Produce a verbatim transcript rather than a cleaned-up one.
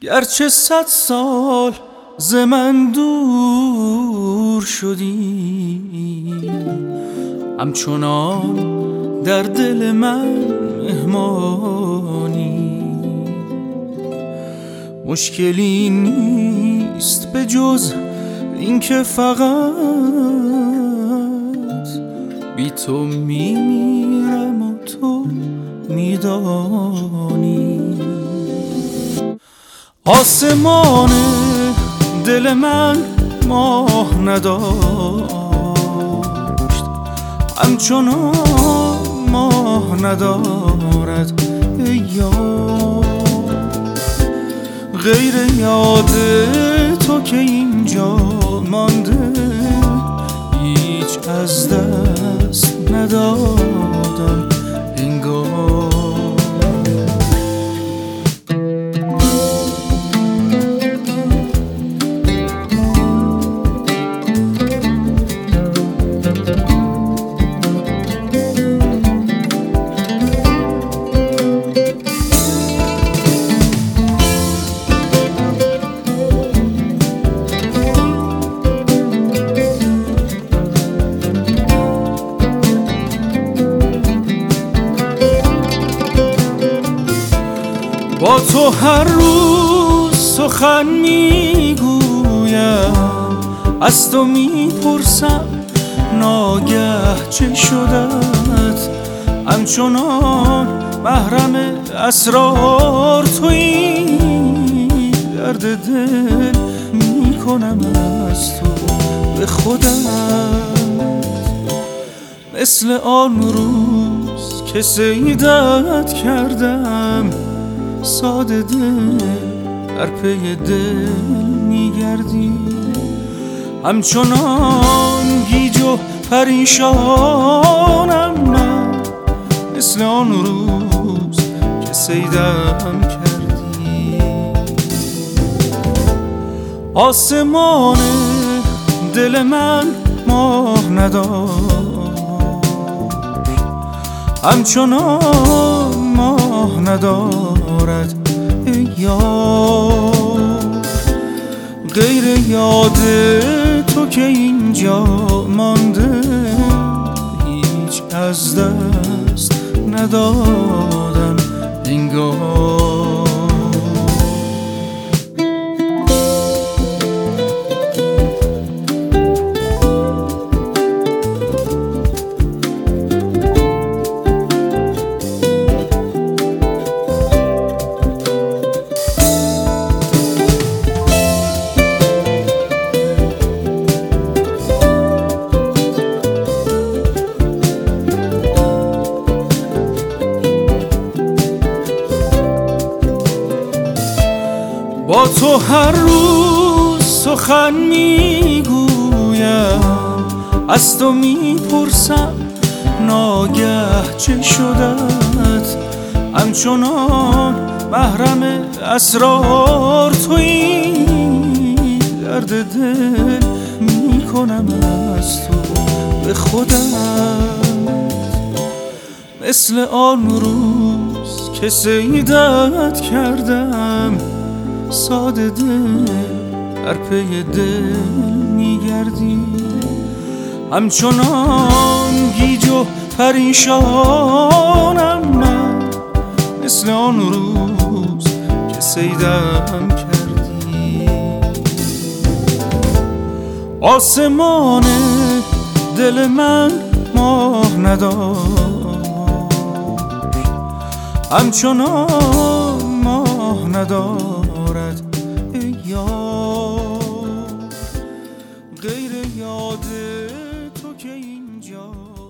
گرچه صد سال ز من دور شدی، همچنان در دل من مهمانی. مشکلی نیست به جز اینکه فقط بی تو میمیرم و تو میدانی. آسمان دل من ماه نداشت، همچنان ماه ندارد ای یار. غیر یاد تو که اینجا مانده، هیچ از دست ندادم انگار. با تو هر روز سخن میگویم، از تو میپرسم ناگه چه شدت. همچنان محرم اسرار تویی، درد دل میکنم از تو به خودم. مثل آن روز که سیدت کردم، ساده دل در پی دل میگردی. همچنان گیج و پریشانم من، مثل آن روز که صیدم کردی. آسمان دل من ماه نداشت، همچنان ماه ندارد ای یار. غیر یاد تو که اینجا مانده، هیچ از دست ندادم انگار. با تو هر روز سخن میگویم، از تو میپرسم ناگه چه شدت. همچنان محرم اسرار تویی، درد دل میکنم از تو به خودم. مثل آن روز که سیدت کردم، ساده دل در پی دل میگردی. همچنان گیج و پریشانم من، مثل آن روز که صیدم کردی. آسمان دل من ماه نداشت، همچنان ماه ندارد ای یار. غیر یاد تو که اینجا